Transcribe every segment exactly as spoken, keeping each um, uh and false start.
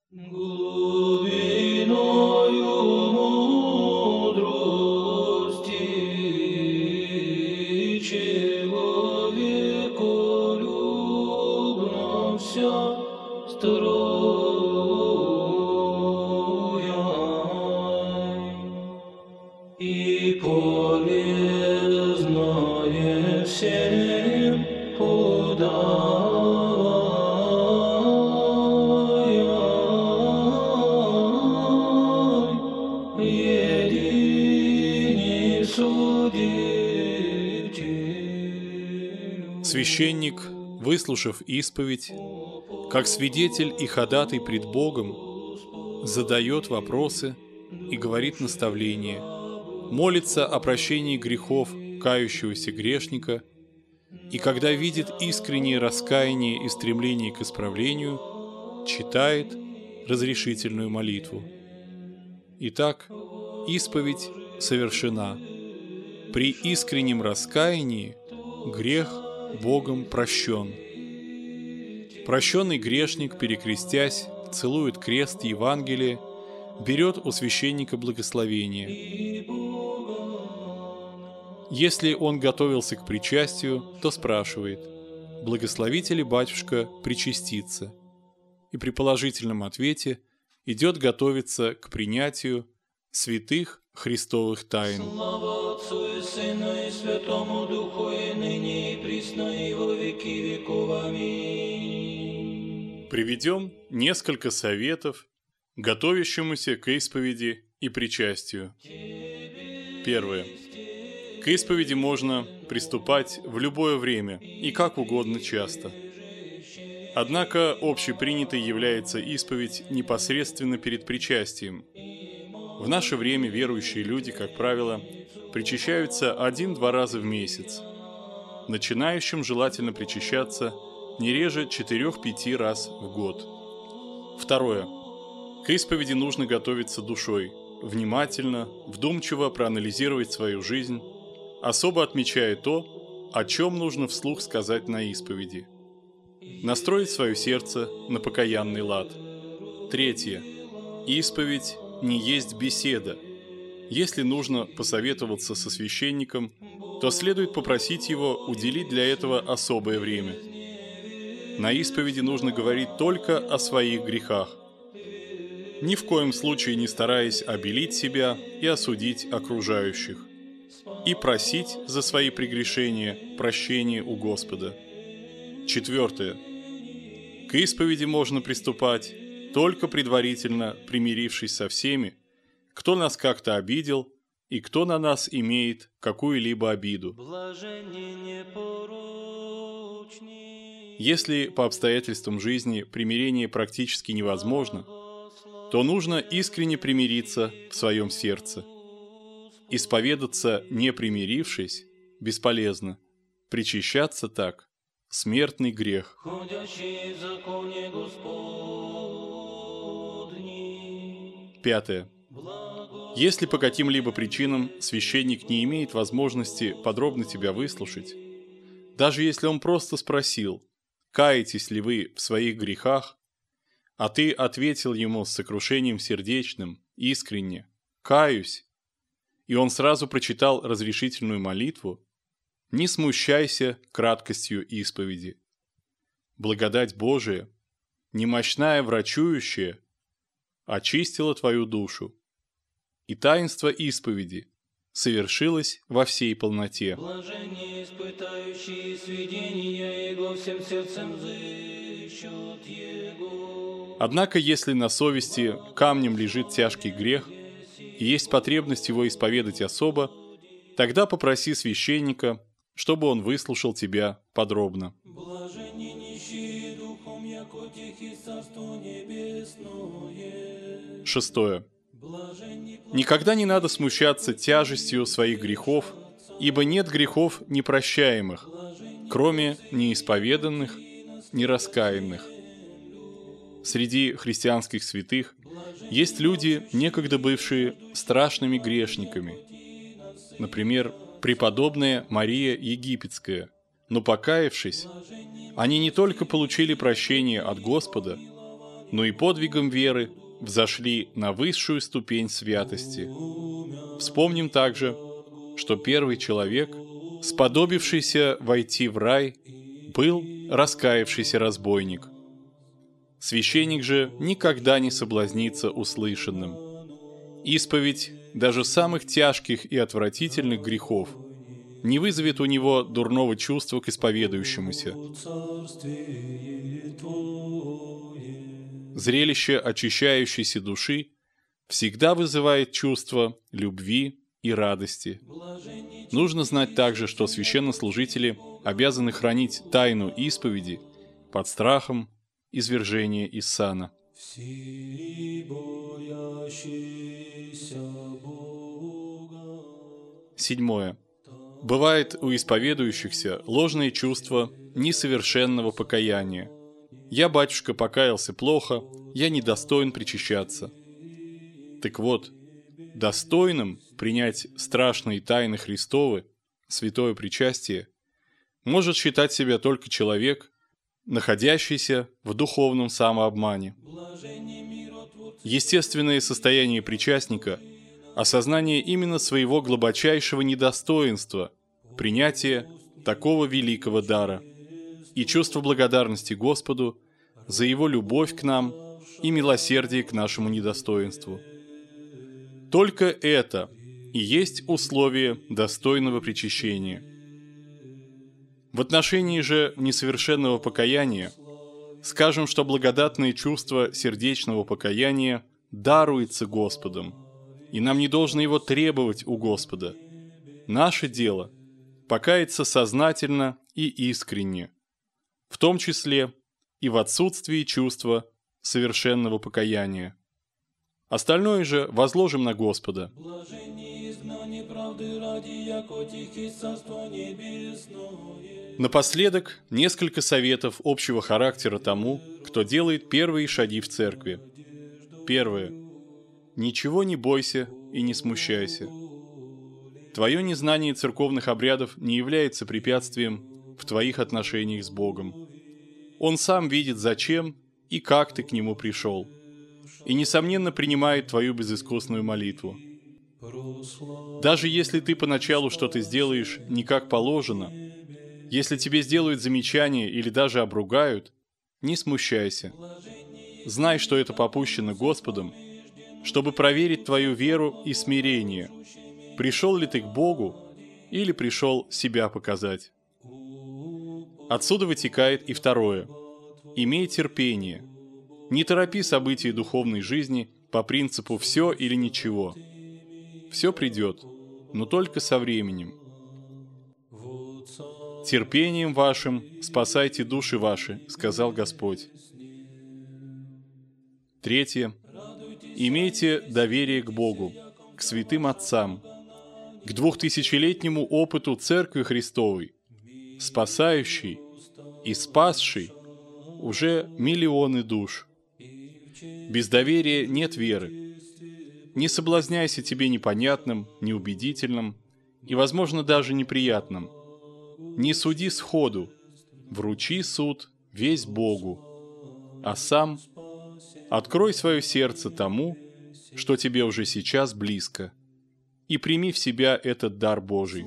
Глубиною мудрости человеколюбно вся строя, и полезное всем подай, едине судителю. Священник, выслушав исповедь, как свидетель и ходатай пред Богом, задает вопросы и говорит наставление, молится о прощении грехов кающегося грешника, и когда видит искреннее раскаяние и стремление к исправлению, читает разрешительную молитву. Итак, исповедь совершена. При искреннем раскаянии грех Богом прощен. Прощенный грешник, перекрестясь, целует крест Евангелия, берет у священника благословение. Если он готовился к причастию, то спрашивает: «Благословите ли, батюшка, причаститься?» И при положительном ответе идет готовиться к принятию святых Христовых тайн. Слава Отцу и Сыну и Святому Духу, и ныне, и присно, и во веки веков. Аминь. Приведем несколько советов готовящемуся к исповеди и причастию. Первое. К исповеди можно приступать в любое время и как угодно часто. Однако общепринятой является исповедь непосредственно перед причастием. В наше время верующие люди, как правило, причащаются один-два раза в месяц. Начинающим желательно причащаться не реже четырех-пяти раз в год. Второе. К исповеди нужно готовиться душой, внимательно, вдумчиво проанализировать свою жизнь, особо отмечая то, о чем нужно вслух сказать на исповеди. Настроить свое сердце на покаянный лад. Третье. Исповедь не есть беседа. Если нужно посоветоваться со священником, то следует попросить его уделить для этого особое время. На исповеди нужно говорить только о своих грехах, ни в коем случае не стараясь обелить себя и осудить окружающих, и просить за свои прегрешения прощения у Господа. Четвертое. К исповеди можно приступать, только предварительно примирившись со всеми, кто нас как-то обидел и кто на нас имеет какую-либо обиду. Если по обстоятельствам жизни примирение практически невозможно, то нужно искренне примириться в своем сердце. Исповедаться, не примирившись, бесполезно. Причащаться так – смертный грех. Ходящий в законе Господни. Пятое. Если по каким-либо причинам священник не имеет возможности подробно тебя выслушать, даже если он просто спросил, каетесь ли вы в своих грехах, а ты ответил ему с сокрушением сердечным, искренне «каюсь», и он сразу прочитал разрешительную молитву, не смущайся краткостью исповеди. Благодать Божия, немощная врачующая, очистила твою душу, и таинство исповеди совершилось во всей полноте. Блаженние, испытающие сведения Его, всем сердцем взыщут Его. Однако, если на совести камнем лежит тяжкий грех, и есть потребность его исповедать особо, тогда попроси священника, чтобы он выслушал тебя подробно. Блаженни нищие духом, яко тихи царство небесное. Шестое. Никогда не надо смущаться тяжестью своих грехов, ибо нет грехов непрощаемых, кроме неисповеданных, нераскаянных. Среди христианских святых есть люди, некогда бывшие страшными грешниками. Например, преподобная Мария Египетская. Но покаявшись, они не только получили прощение от Господа, но и подвигом веры взошли на высшую ступень святости. Вспомним также, что первый человек, сподобившийся войти в рай, был раскаявшийся разбойник. Священник же никогда не соблазнится услышанным. Исповедь даже самых тяжких и отвратительных грехов не вызовет у него дурного чувства к исповедующемуся. Зрелище очищающейся души всегда вызывает чувство любви и радости. Нужно знать также, что священнослужители обязаны хранить тайну исповеди под страхом извержения из сана. Седьмое. Бывает у исповедующихся ложные чувства несовершенного покаяния. «Я, батюшка, покаялся плохо, я недостоин причащаться». Так вот, достойным принять страшные тайны Христовы, святое причастие, может считать себя только человек, находящийся в духовном самообмане. Естественное состояние причастника – осознание именно своего глубочайшего недостоинства, принятие такого великого дара и чувство благодарности Господу за Его любовь к нам и милосердие к нашему недостоинству. Только это и есть условие достойного причащения. В отношении же несовершенного покаяния скажем, что благодатное чувство сердечного покаяния даруется Господом, и нам не должно его требовать у Господа. Наше дело – покаяться сознательно и искренне, в том числе и в отсутствии чувства совершенного покаяния. Остальное же возложим на Господа. Напоследок, несколько советов общего характера тому, кто делает первые шаги в церкви. Первое. Ничего не бойся и не смущайся. Твое незнание церковных обрядов не является препятствием в твоих отношениях с Богом. Он сам видит, зачем и как ты к Нему пришел, и, несомненно, принимает твою безыскусную молитву. Даже если ты поначалу что-то сделаешь не как положено, если тебе сделают замечание или даже обругают, не смущайся. Знай, что это попущено Господом, чтобы проверить твою веру и смирение. Пришел ли ты к Богу или пришел себя показать? Отсюда вытекает и второе. Имей терпение. Не торопи события духовной жизни по принципу «все или ничего». Все придет, но только со временем. «Терпением вашим спасайте души ваши», — сказал Господь. Третье. Имейте доверие к Богу, к святым отцам, к двухтысячелетнему опыту Церкви Христовой, спасающей и спасшей уже миллионы душ. Без доверия нет веры. Не соблазняйся тебе непонятным, неубедительным и, возможно, даже неприятным. Не суди сходу, вручи суд весь Богу, а сам открой свое сердце тому, что тебе уже сейчас близко, и прими в себя этот дар Божий.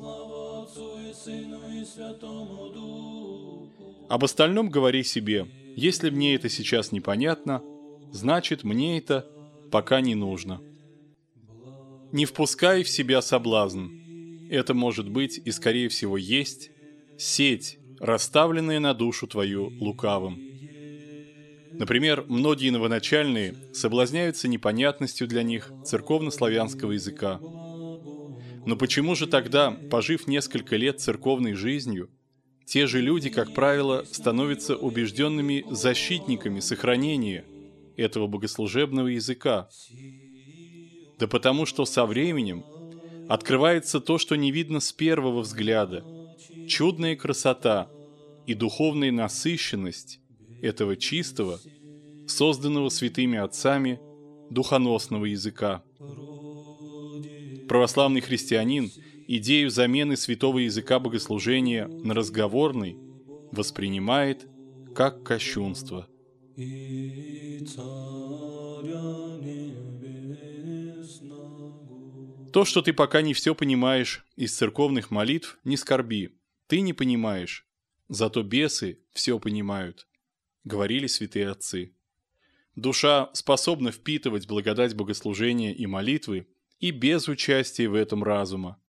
Об остальном говори себе: если мне это сейчас непонятно, значит, мне это пока не нужно. Не впускай в себя соблазн. Это может быть и, скорее всего, есть сеть, расставленная на душу твою лукавым. Например, многие новоначальные соблазняются непонятностью для них церковно-славянского языка. Но почему же тогда, пожив несколько лет церковной жизнью, те же люди, как правило, становятся убежденными защитниками сохранения этого богослужебного языка? Да потому что со временем открывается то, что не видно с первого взгляда, чудная красота и духовная насыщенность этого чистого, созданного святыми отцами, духоносного языка. Православный христианин идею замены святого языка богослужения на разговорный воспринимает как кощунство. и Царя Небесного. То, что ты пока не все понимаешь из церковных молитв, не скорби. Ты не понимаешь. Зато бесы все понимают, говорили святые отцы. Душа способна впитывать благодать богослужения и молитвы и без участия в этом разума.